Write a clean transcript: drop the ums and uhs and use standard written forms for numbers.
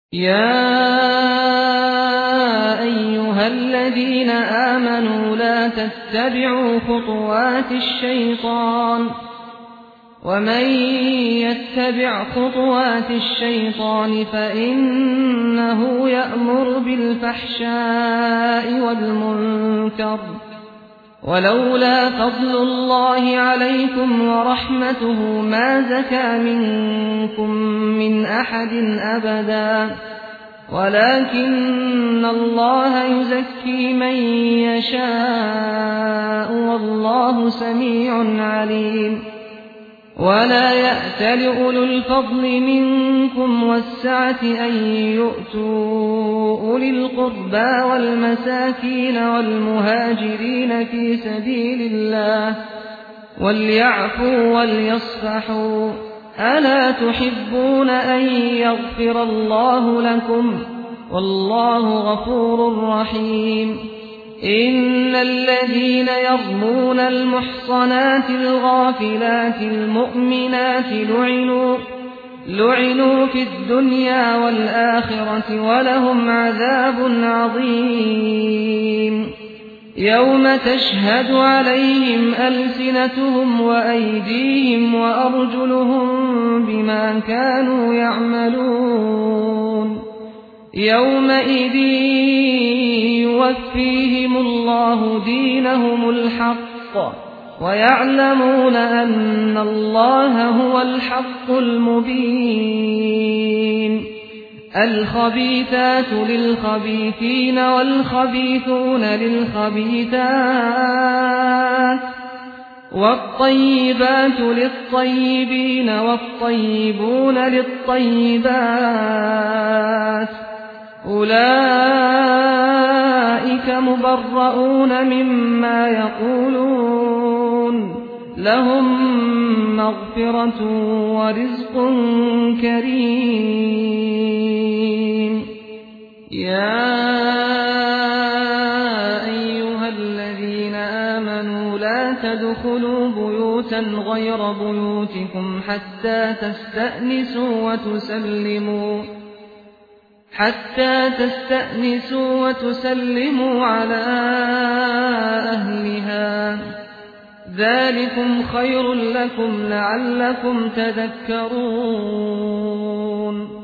يا أيها الذين آمنوا لا تتبعوا خطوات الشيطان ومن يتبع خطوات الشيطان فإنه يأمر بالفحشاء والمنكر ولولا فضل الله عليكم ورحمته ما زكى منكم من أحد أبدا ولكن الله يزكي من يشاء والله سميع عليم ولا يأتل أولو الفضل منكم والسعة أن يؤتوا أولي القربى والمساكين والمهاجرين في سبيل الله وليعفوا وليصفحوا ألا تحبون أن يغفر الله لكم والله غفور رحيم إن الذين يرمون المحصنات الغافلات المؤمنات لعنوا في الدنيا والآخرة ولهم عذاب عظيم يوم تشهد عليهم ألسنتهم وأيديهم وأرجلهم بما كانوا يعملون يومئذ يوفيهم الله دينهم الحق ويعلمون أن الله هو الحق المبين الخبيثات للخبيثين والخبيثون للخبيثات والطيبات للطيبين والطيبون للطيبات أولئك مبرؤون مما يقولون لهم مغفرة ورزق كريم يا أيها الذين آمنوا لا تدخلوا بيوتا غير بيوتكم حتى تستأنسوا وتسلموا على أهلها ذلكم خير لكم لعلكم تذكرون